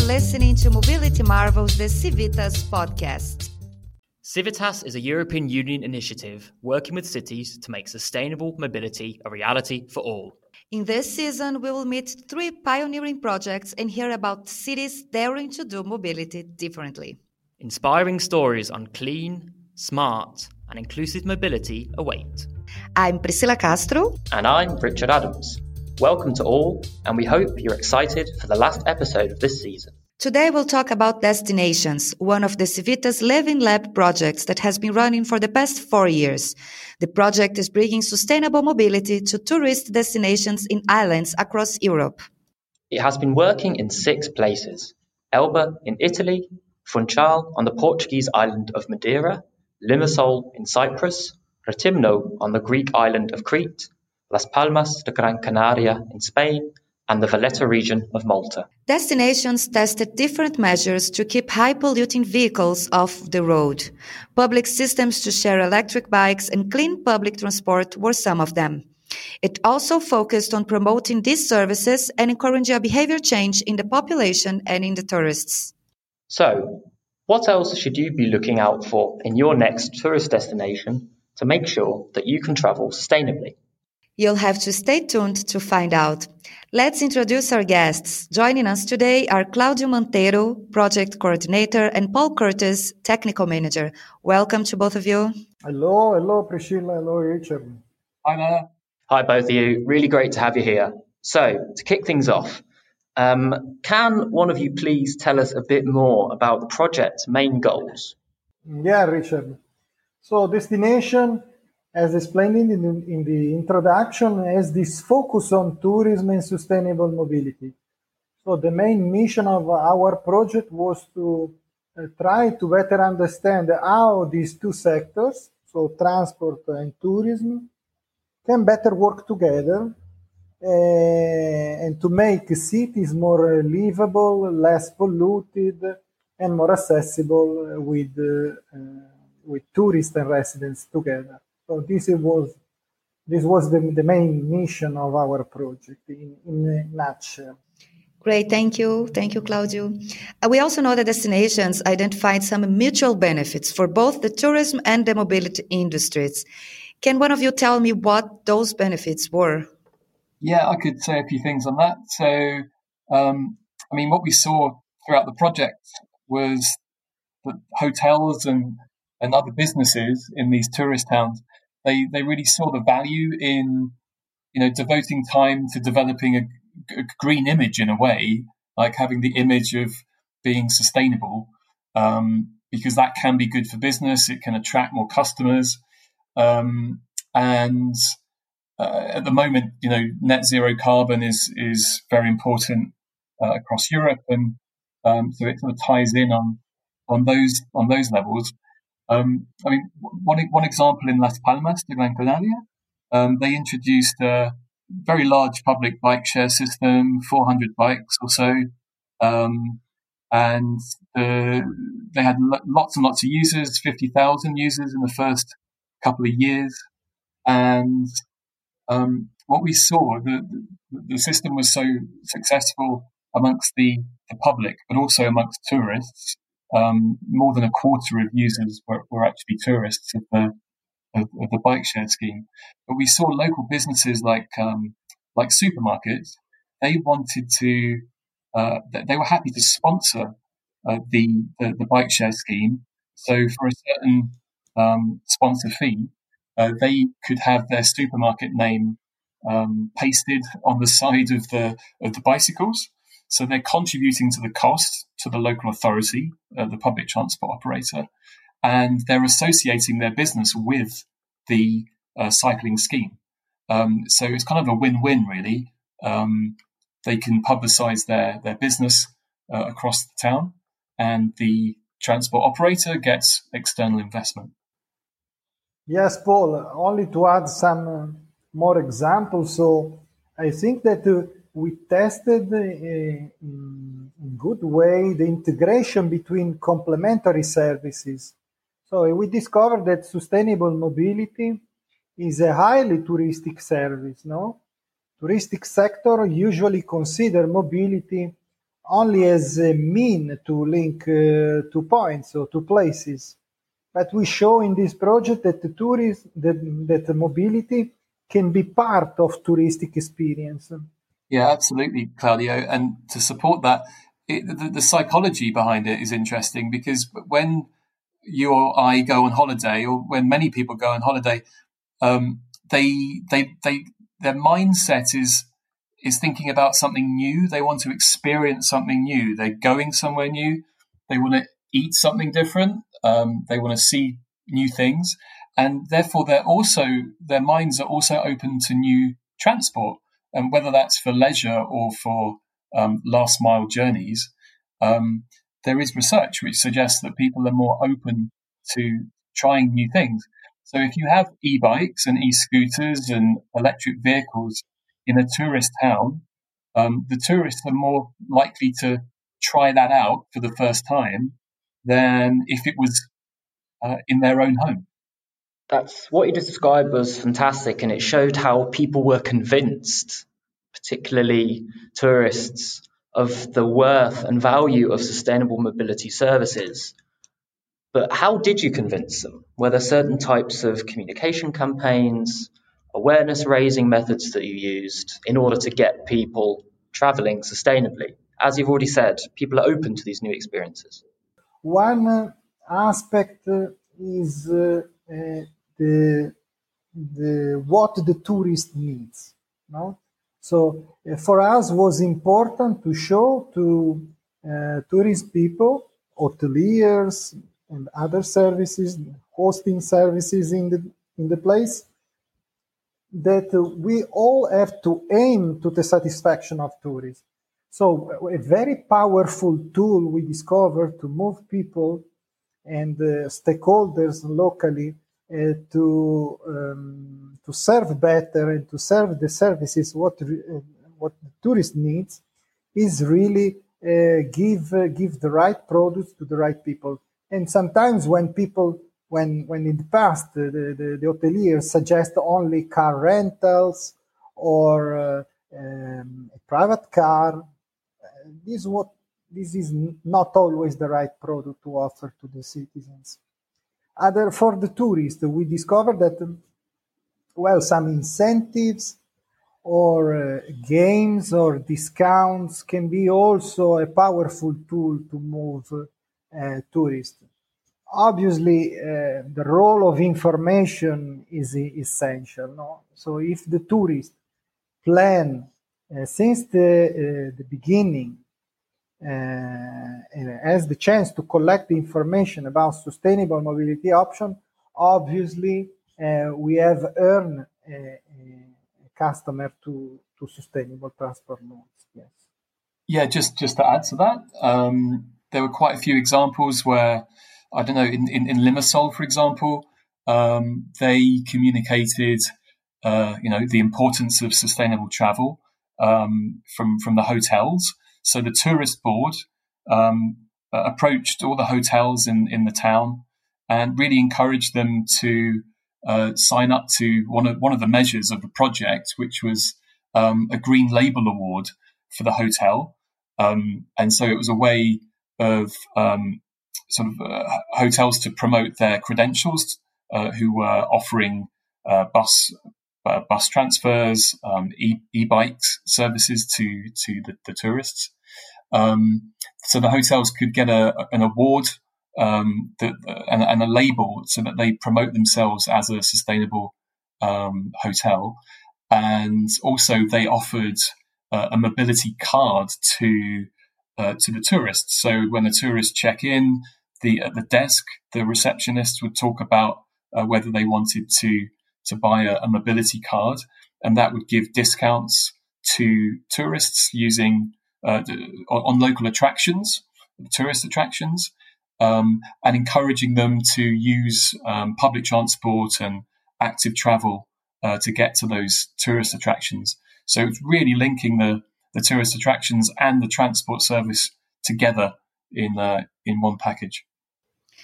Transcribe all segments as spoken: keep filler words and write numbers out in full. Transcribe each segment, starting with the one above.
listening to Mobility Marvels, the Civitas podcast. Civitas is a European Union initiative working with cities to make sustainable mobility a reality for all. In this season, we will meet three pioneering projects and hear about cities daring to do mobility differently. Inspiring stories on clean, smart, and inclusive mobility await. I'm Priscilla Castro. And I'm Richard Adams. Welcome to all, and we hope you're excited for the last episode of this season. Today we'll talk about Destinations, one of the Civitas Living Lab projects that has been running for the past four years. The project is bringing sustainable mobility to tourist destinations in islands across Europe. It has been working in six places: Elba in Italy, Funchal on the Portuguese island of Madeira, Limassol in Cyprus, Rethymno on the Greek island of Crete, Las Palmas de Gran Canaria in Spain, and the Valletta region of Malta. Destinations tested different measures to keep high-polluting vehicles off the road. Public systems to share electric bikes and clean public transport were some of them. It also focused on promoting these services and encouraging a behavior change in the population and in the tourists. So, what else should you be looking out for in your next tourist destination to make sure that you can travel sustainably? You'll have to stay tuned to find out. Let's introduce our guests. Joining us today are Claudio Monteiro, Project Coordinator, and Paul Curtis, Technical Manager. Welcome to both of you. Hello, hello Priscilla, hello Richard. Hi there. Hi both of you, really great to have you here. So, to kick things off, um, can one of you please tell us a bit more about the project's main goals? Yeah, Richard. So, Destination, as explained in the, in the introduction, has this focus on tourism and sustainable mobility. So the main mission of our project was to uh, try to better understand how these two sectors, so transport and tourism, can better work together uh, and to make cities more livable, less polluted, and more accessible with, uh, uh, with tourists and residents together. So this was this was the, the main mission of our project in, in a nutshell. Great, thank you. Thank you, Claudio. Uh, we also know that Destinations identified some mutual benefits for both the tourism and the mobility industries. Can one of you tell me what those benefits were? Yeah, I could say a few things on that. So, um, I mean, what we saw throughout the project was that hotels and, and other businesses in these tourist towns, They they really saw the value in, you know, devoting time to developing a, a green image in a way, like having the image of being sustainable, um, because that can be good for business. It can attract more customers, um, and uh, at the moment, you know, net zero carbon is is very important uh, across Europe, and um, so it sort of ties in on on those on those levels. Um, I mean, one one example in Las Palmas de Gran Canaria, um, they introduced a very large public bike share system, four hundred bikes or so, um, and uh, they had lo- lots and lots of users, fifty thousand users in the first couple of years. And um, what we saw, the, the, the system was so successful amongst the, the public, but also amongst tourists. Um, more than a quarter of users were, were actually tourists of the, of, of the bike share scheme. But we saw local businesses like um, like supermarkets. They wanted to, uh, they were happy to sponsor uh, the, the the bike share scheme. So for a certain um, sponsor fee, uh, they could have their supermarket name um, pasted on the side of the of the bicycles. So they're contributing to the cost to the local authority, uh, the public transport operator, and they're associating their business with the uh, cycling scheme. Um, so it's kind of a win-win, really. Um, they can publicise their, their business uh, across the town, and the transport operator gets external investment. Yes, Paul, only to add some uh, more examples. So I think that uh, we tested uh, in a good way the integration between complementary services. So we discovered that sustainable mobility is a highly touristic service, no? Touristic sector usually consider mobility only as a mean to link uh, two points or two places. But we show in this project that the tourism, that, that the mobility can be part of touristic experience. Yeah, absolutely, Claudio. And to support that, it, the, the psychology behind it is interesting, because when you or I go on holiday, or when many people go on holiday, um, they they they their mindset is is thinking about something new. They want to experience something new. They're going somewhere new. They want to eat something different. Um, they want to see new things, and therefore they're also their minds are also open to new transport, and whether that's for leisure or for um, last mile journeys. Um, there is research which suggests that people are more open to trying new things. So if you have e-bikes and e-scooters and electric vehicles in a tourist town, um, the tourists are more likely to try that out for the first time than if it was uh, in their own home. That's what you described was fantastic, and it showed how people were convinced, particularly tourists, of the worth and value of sustainable mobility services. But how did you convince them? Were there certain types of communication campaigns, awareness raising methods that you used in order to get people traveling sustainably? As you've already said, people are open to these new experiences. One uh, aspect uh, is uh, uh, the, the what the tourist needs. No? So uh, for us was important to show to uh, tourist people, hoteliers, and other services, hosting services in the in the place, that uh, we all have to aim to the satisfaction of tourists. So a very powerful tool we discovered to move people and uh, stakeholders locally uh, to um, to serve better and to serve the services what uh, what the tourist needs is really uh, give uh, give the right products to the right people. And sometimes when people when when in the past uh, the, the the hoteliers suggest only car rentals or uh, um, a private car, this what this is not always the right product to offer to the citizens. Other for the tourists, we discovered that well, some incentives or uh, games or discounts can be also a powerful tool to move uh, tourists. Obviously, uh, the role of information is essential. No? So if the tourist plan uh, since the, uh, the beginning uh, has the chance to collect the information about sustainable mobility option, obviously uh, we have earned a, a customer to, to sustainable transport modes. Yes. Yeah, just, just to add to that, um, there were quite a few examples where, I don't know, in, in, in Limassol, for example, um, they communicated, uh, you know, the importance of sustainable travel um, from, from the hotels. So the tourist board um, uh, approached all the hotels in, in the town and really encouraged them to uh, sign up to one of one of the measures of the project, which was um, a Green Label Award for the hotel. Um, and so it was a way of um, sort of uh, hotels to promote their credentials, uh, who were offering uh, bus uh, bus transfers, um, e- e-bikes services to to the, the tourists. Um, so the hotels could get a, an award um, that, and, and a label so that they promote themselves as a sustainable um, hotel. And also they offered uh, a mobility card to uh, to the tourists. So when the tourists check in, the at the desk, the receptionist would talk about uh, whether they wanted to to buy a, a mobility card, and that would give discounts to tourists using uh, on local attractions, tourist attractions, um, and encouraging them to use um, public transport and active travel uh, to get to those tourist attractions. So it's really linking the, the tourist attractions and the transport service together in uh, in one package.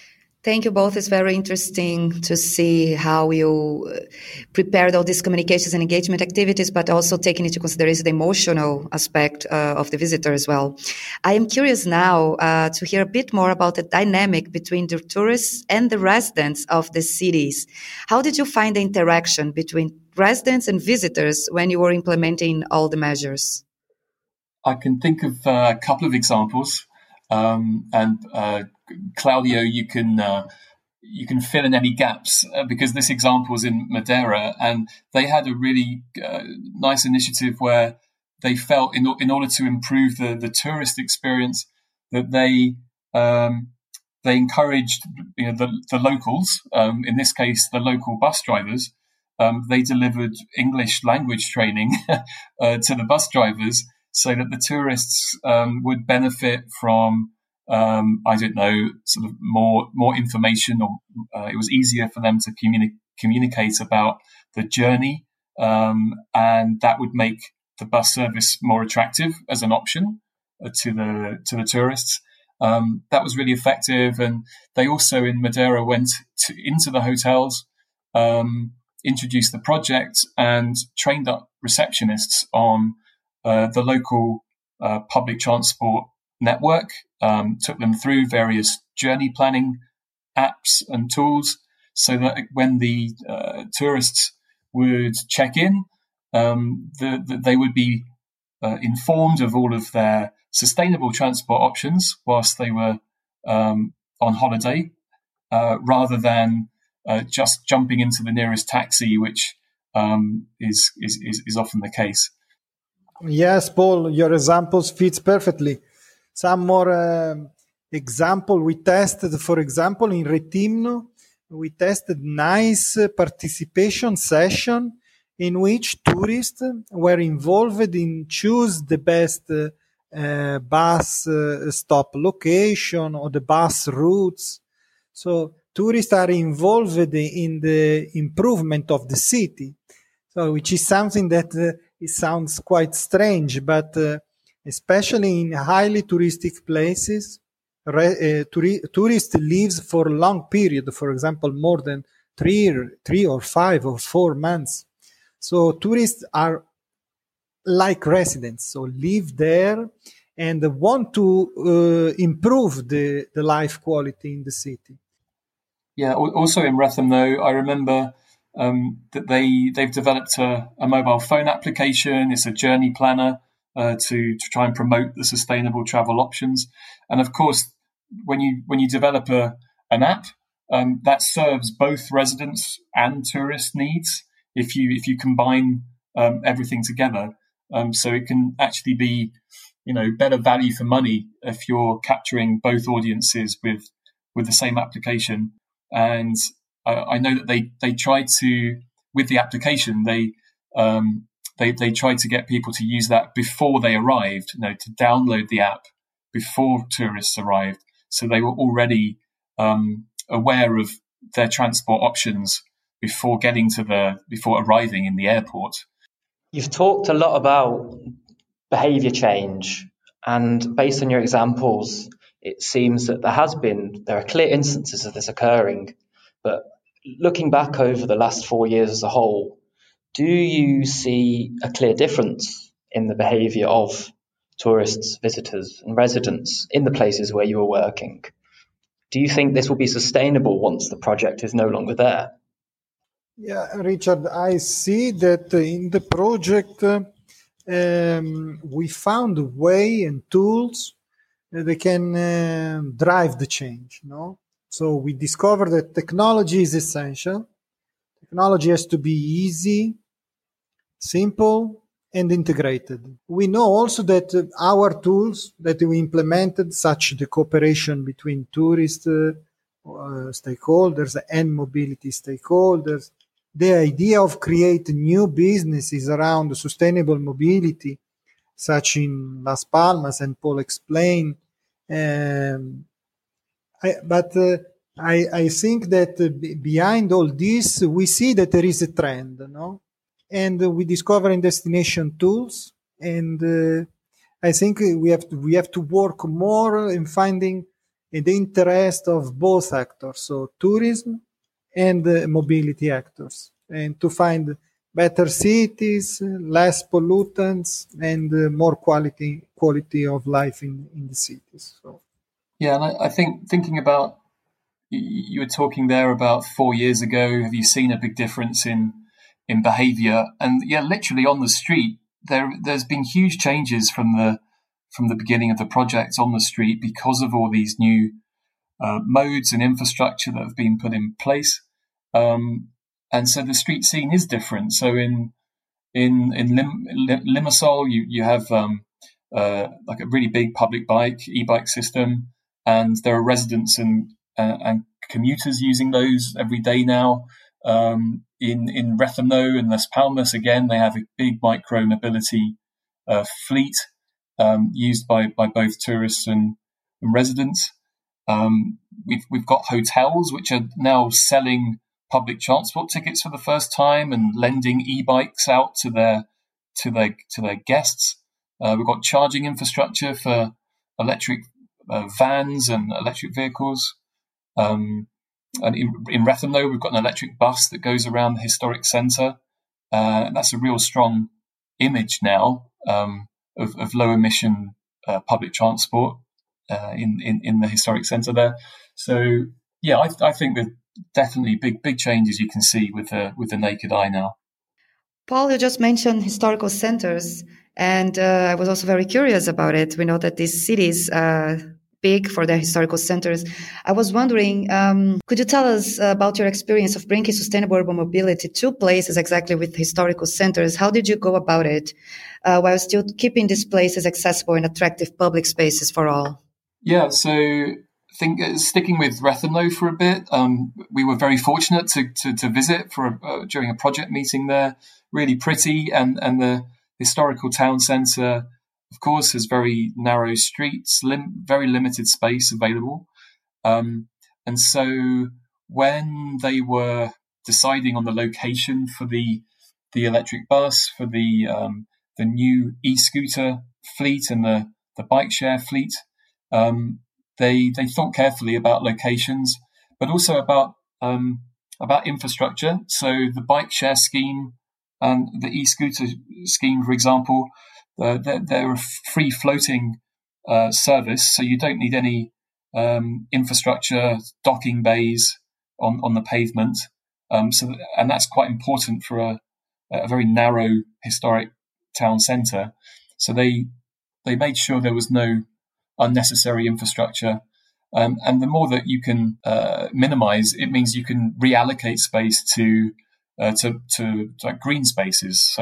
Thank you both. It's very interesting to see how you prepared all these communications and engagement activities, but also taking into consideration the emotional aspect uh, of the visitor as well. I am curious now uh, to hear a bit more about the dynamic between the tourists and the residents of the cities. How did you find the interaction between residents and visitors when you were implementing all the measures? I can think of uh, a couple of examples. Um, and uh, Claudio, you can uh, you can fill in any gaps uh, because this example was in Madeira, and they had a really uh, nice initiative where they felt in in order to improve the, the tourist experience that they um, they encouraged you know, the the locals, um, in this case the local bus drivers. Um, they delivered English language training uh, to the bus drivers, so that the tourists um, would benefit from, um, I don't know, sort of more more information, or uh, it was easier for them to communi- communicate about the journey, um, and that would make the bus service more attractive as an option uh, to the to the tourists. Um, that was really effective, and they also in Madeira went to, into the hotels, um, introduced the project, and trained up receptionists on Uh, the local uh, public transport network, um, took them through various journey planning apps and tools so that when the uh, tourists would check in, um, the, the, they would be uh, informed of all of their sustainable transport options whilst they were um, on holiday, uh, rather than uh, just jumping into the nearest taxi, which um, is, is, is, is often the case. Yes, Paul, your examples fits perfectly. Some more uh, example we tested, for example, in Retimno, we tested nice participation session in which tourists were involved in choose the best uh, uh, bus uh, stop location or the bus routes. So tourists are involved in the improvement of the city. So, which is something that uh, it sounds quite strange, but uh, especially in highly touristic places, re- uh, turi- tourists lives for a long period, for example, more than three, three or five or four months. So tourists are like residents, so live there and want to uh, improve the, the life quality in the city. Yeah, also in Retham, though, I remember um, that they, they've developed a, a mobile phone application. It's a journey planner uh, to, to try and promote the sustainable travel options. And of course, when you when you develop a an app, um, that serves both residents and tourist needs if you if you combine um, everything together. Um, so it can actually be, you know, better value for money if you're capturing both audiences with with the same application. And I, I know that they they tried to, with the application, they um, they they tried to get people to use that before they arrived, you know, to download the app before tourists arrived, so they were already um, aware of their transport options before getting to the before arriving in the airport. You've talked a lot about behaviour change, and based on your examples, it seems that there has been, there are clear instances of this occurring. But looking back over the last four years as a whole, do you see a clear difference in the behaviour of tourists, visitors and residents in the places where you are working? Do you think this will be sustainable once the project is no longer there? Yeah, Richard, I see that in the project uh, um, we found a way and tools that can uh, drive the change. No, so we discovered that technology is essential. Technology has to be easy, simple, and integrated. We know also that uh, our tools that we implemented, such the cooperation between tourist uh, uh, stakeholders and mobility stakeholders, the idea of creating new businesses around sustainable mobility, such in Las Palmas, and Paul explained. Um, I, but uh, I, I think that uh, b- behind all this, we see that there is a trend, no? And uh, we discover in destination tools, and uh, I think we have to, we have to work more in finding in the interest of both actors, so tourism and uh, mobility actors, and to find better cities, less pollutants, and uh, more quality quality of life in, in the cities. So. Yeah, and I, I think thinking about, you were talking there about four years ago, have you seen a big difference in in behaviour? And yeah, literally on the street, there there's been huge changes from the from the beginning of the project on the street because of all these new uh, modes and infrastructure that have been put in place. Um, and so the street scene is different. So in in in Lim, Lim, Limassol, you you have um, uh, like a really big public bike e-bike system, and there are residents and uh, and commuters using those every day now. Um, in in Rethymno and Las Palmas, again, they have a big micro mobility uh, fleet um, used by by both tourists and, and residents. Um, we've we've got hotels which are now selling public transport tickets for the first time and lending e-bikes out to their to their to their guests. Uh, we've got charging infrastructure for electric uh, vans and electric vehicles. Um, and in, in Rethymno, we've got an electric bus that goes around the historic centre. Uh, and that's a real strong image now um, of, of low emission uh, public transport uh, in, in, in the historic centre there. So, yeah, I, I think there's definitely big, big changes you can see with the, with the naked eye now. Paul, you just mentioned historical centres, and uh, I was also very curious about it. We know that these cities are big for their historical centres. I was wondering, um, could you tell us about your experience of bringing sustainable urban mobility to places exactly with historical centres? How did you go about it uh, while still keeping these places accessible and attractive public spaces for all? Yeah, so I think uh, sticking with Rethymno for a bit, um, we were very fortunate to to, to visit for a, uh, during a project meeting there. Really pretty, and, and the historical town centre, of course, has very narrow streets, lim- very limited space available. Um, and so when they were deciding on the location for the the electric bus, for the um, the new e-scooter fleet and the, the bike share fleet, um, they they thought carefully about locations, but also about um, about infrastructure. So the bike share scheme and the e-scooter scheme, for example, uh, they're, they're a free floating uh, service, so you don't need any um, infrastructure, docking bays on, on the pavement. Um, so, and that's quite important for a, a very narrow historic town centre. So they they made sure there was no unnecessary infrastructure. Um, and the more that you can uh, minimise, it means you can reallocate space to Uh, to, to to like green spaces, so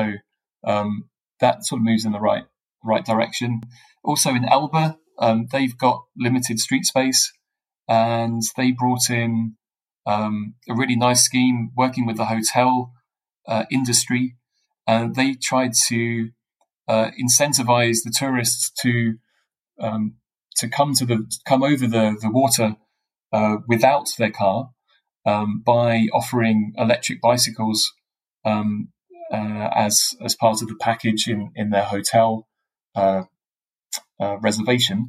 um, that sort of moves in the right right direction. Also in Elba, um, they've got limited street space, and they brought in um, a really nice scheme working with the hotel uh, industry, and they tried to uh, incentivize the tourists to um, to come to the come over the the water uh, without their car. Um, by offering electric bicycles um, uh, as as part of the package in, in their hotel uh, uh, reservation.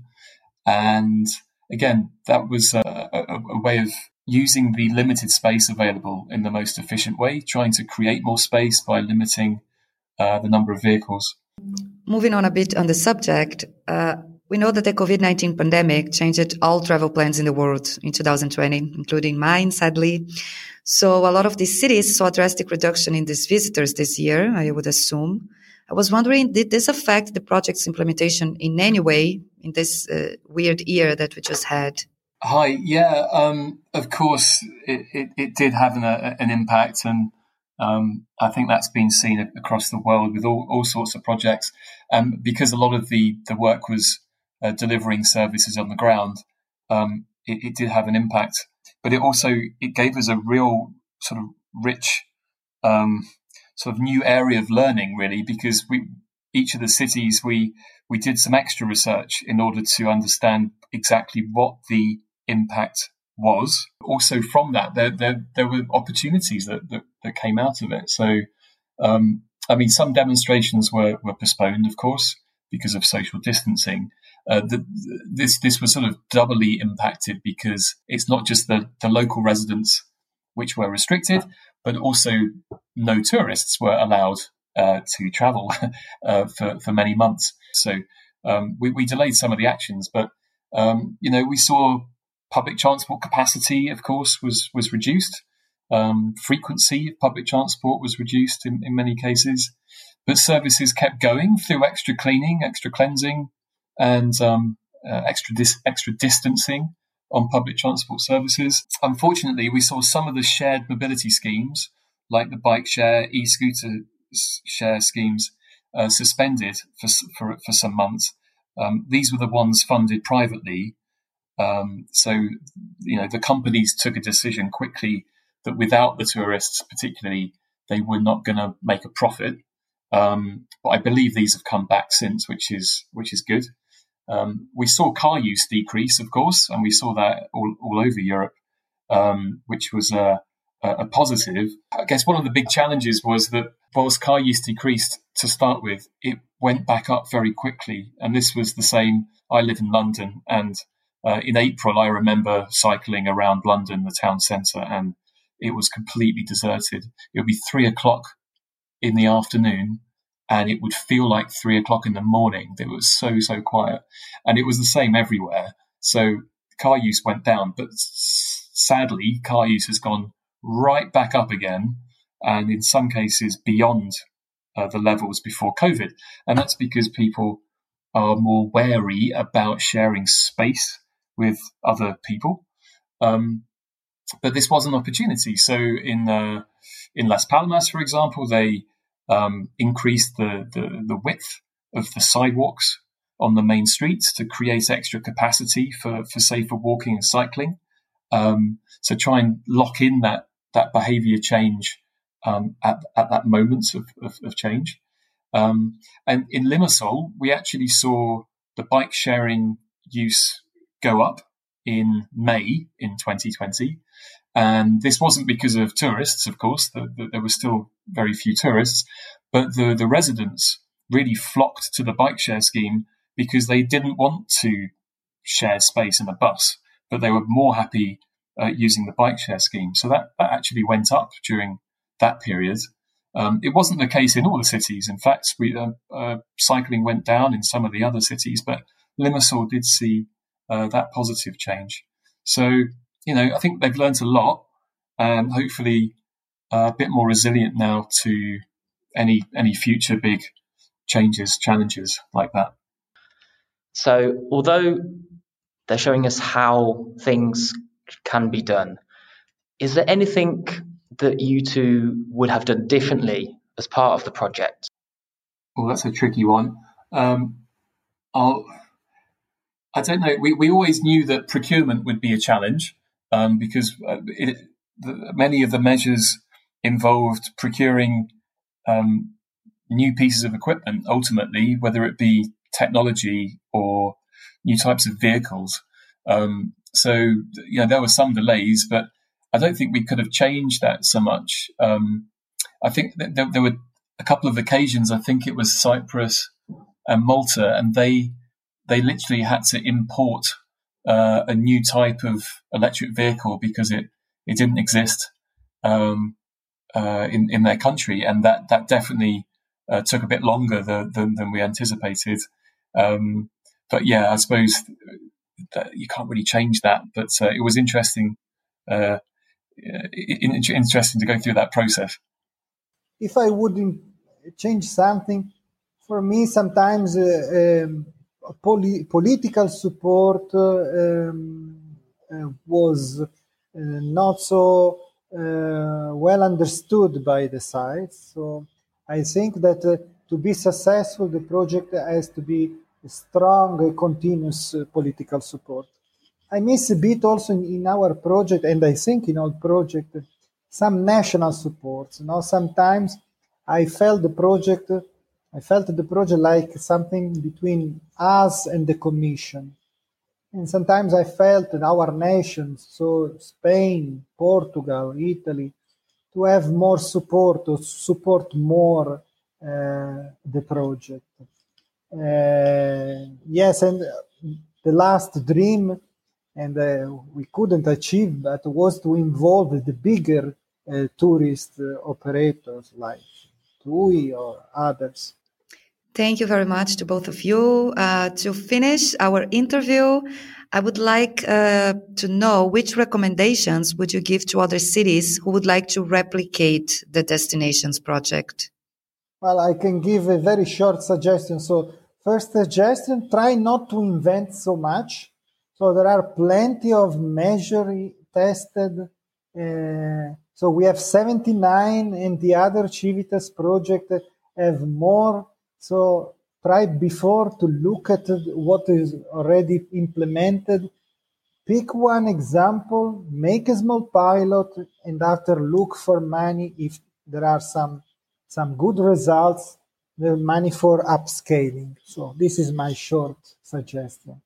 And again, that was a, a, a way of using the limited space available in the most efficient way, trying to create more space by limiting uh, the number of vehicles. Moving on a bit on the subject, uh, we know that the COVID nineteen pandemic changed all travel plans in the world in two thousand twenty, including mine, sadly. So a lot of these cities saw a drastic reduction in these visitors this year, I would assume. I was wondering, did this affect the project's implementation in any way in this uh, weird year that we just had? Hi, yeah, um, of course it, it, it did have an, a, an impact, and um, I think that's been seen across the world with all, all sorts of projects. Um, because a lot of the, the work was uh, delivering services on the ground, um, it, it did have an impact. But it also, it gave us a real sort of rich um, sort of new area of learning, really, because we each of the cities, we we did some extra research in order to understand exactly what the impact was. Also from that, there there, there were opportunities that, that, that came out of it. So, um, I mean, some demonstrations were, were postponed, of course, because of social distancing. uh, the, this this was sort of doubly impacted because it's not just the, the local residents which were restricted, but also no tourists were allowed uh, to travel uh, for, for many months. So um, we, we delayed some of the actions, but um, you know, we saw public transport capacity, of course, was was reduced. Um, frequency of public transport was reduced in, in many cases, but services kept going through extra cleaning, extra cleansing, and um, uh, extra dis- extra distancing on public transport services. Unfortunately, we saw some of the shared mobility schemes, like the bike share, e-scooter share schemes, uh, suspended for, for for some months. Um, these were the ones funded privately. Um, so, you know, the companies took a decision quickly that without the tourists, particularly, they were not going to make a profit. Um, but I believe these have come back since, which is which is good. Um, we saw car use decrease, of course, and we saw that all, all over Europe, um, which was a, a positive. I guess one of the big challenges was that whilst car use decreased to start with, it went back up very quickly. And this was the same. I live in London, and uh, in April, I remember cycling around London, the town centre, and it was completely deserted. It would be three o'clock in the afternoon, and it would feel like three o'clock in the morning. It was so, so quiet. And it was the same everywhere. So car use went down, but sadly, car use has gone right back up again, and in some cases beyond uh, the levels before COVID. And that's because people are more wary about sharing space with other people. Um, but this was an opportunity. So in uh, in Las Palmas, for example, they um, increased the, the, the width of the sidewalks on the main streets to create extra capacity for, for safer walking and cycling. Um, so try and lock in that that behaviour change um, at at that moment of, of, of change. Um, and in Limassol, we actually saw the bike sharing use go up in May in twenty twenty. And this wasn't because of tourists, of course. The, the, there were still very few tourists, but the, the residents really flocked to the bike share scheme because they didn't want to share space in a bus, but they were more happy uh, using the bike share scheme. So that, that actually went up during that period. Um, it wasn't the case in all the cities. In fact, we, uh, uh, cycling went down in some of the other cities, but Limassol did see uh, that positive change. So, you know, I think they've learned a lot, and hopefully uh, a bit more resilient now to any any future big changes, challenges like that. So, although they're showing us how things can be done, is there anything that you two would have done differently as part of the project? Well, that's a tricky one. Um, I'll, I don't know. We, we always knew that procurement would be a challenge um, because it, the, many of the measures involved procuring um, new pieces of equipment, ultimately, whether it be technology or new types of vehicles. Um, so, you know, there were some delays, but I don't think we could have changed that so much. Um, I think that there, there were a couple of occasions, I think it was Cyprus and Malta, and they they literally had to import uh, a new type of electric vehicle because it, it didn't exist um, uh, in, in their country. And that, that definitely uh, took a bit longer the, than, than we anticipated. Um, but yeah, I suppose that you can't really change that. But uh, it was interesting, uh, interesting to go through that process. If I would change something, for me, sometimes uh, um, Poli- political support uh, um, uh, was uh, not so uh, well understood by the sites. So I think that uh, to be successful, the project has to be a strong, uh, continuous uh, political support. I miss a bit also in, in our project, and I think in our project, some national supports. You know, sometimes I felt the project I felt the project like something between us and the Commission. And sometimes I felt that our nations, so Spain, Portugal, Italy, to have more support, to support more uh, the project. Uh, yes, and the last dream, and uh, we couldn't achieve, but was to involve the bigger uh, tourist uh, operators like T U I or others. Thank you very much to both of you. Uh, to finish our interview, I would like uh, to know which recommendations would you give to other cities who would like to replicate the Destinations project? Well, I can give a very short suggestion. So, first suggestion, try not to invent so much. So there are plenty of measure tested. Uh, so we have seventy-nine and the other Civitas project have more. So try before to look at what is already implemented. Pick one example, make a small pilot, and after look for money if there are some some good results, the money for upscaling. So this is my short suggestion.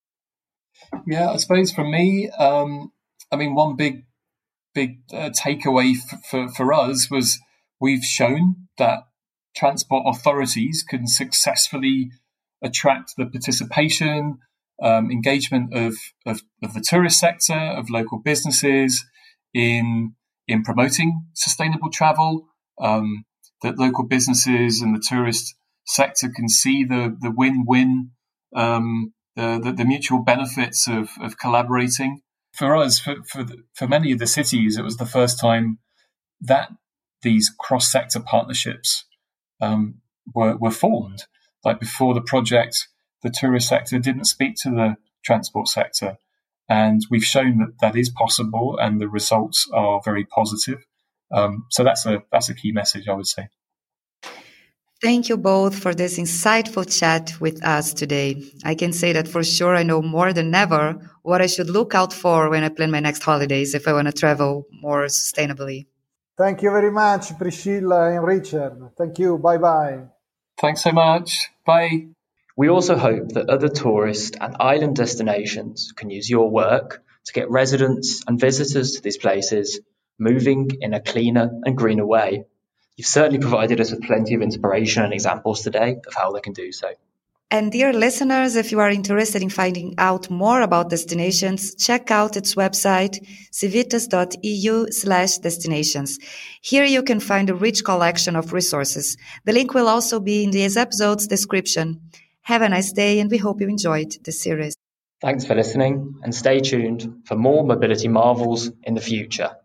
Yeah, I suppose for me, um, I mean, one big, big uh, takeaway f- for, for us was we've shown that transport authorities can successfully attract the participation, um, engagement of, of, of the tourist sector, of local businesses in in promoting sustainable travel, um, that local businesses and the tourist sector can see the, the win-win um The, the, the mutual benefits of, of collaborating. For us, for, for, the, for many of the cities, it was the first time that these cross-sector partnerships um, were, were formed. Like before the project, the tourist sector didn't speak to the transport sector. And we've shown that that is possible and the results are very positive. Um, so that's a, that's a key message, I would say. Thank you both for this insightful chat with us today. I can say that for sure I know more than ever what I should look out for when I plan my next holidays if I want to travel more sustainably. Thank you very much, Priscilla and Richard. Thank you. Bye-bye. Thanks so much. Bye. We also hope that other tourist and island destinations can use your work to get residents and visitors to these places moving in a cleaner and greener way. You've certainly provided us with plenty of inspiration and examples today of how they can do so. And dear listeners, if you are interested in finding out more about Destinations, check out its website, civitas.eu slash destinations. Here you can find a rich collection of resources. The link will also be in this episode's description. Have a nice day, and we hope you enjoyed the series. Thanks for listening, and stay tuned for more mobility marvels in the future.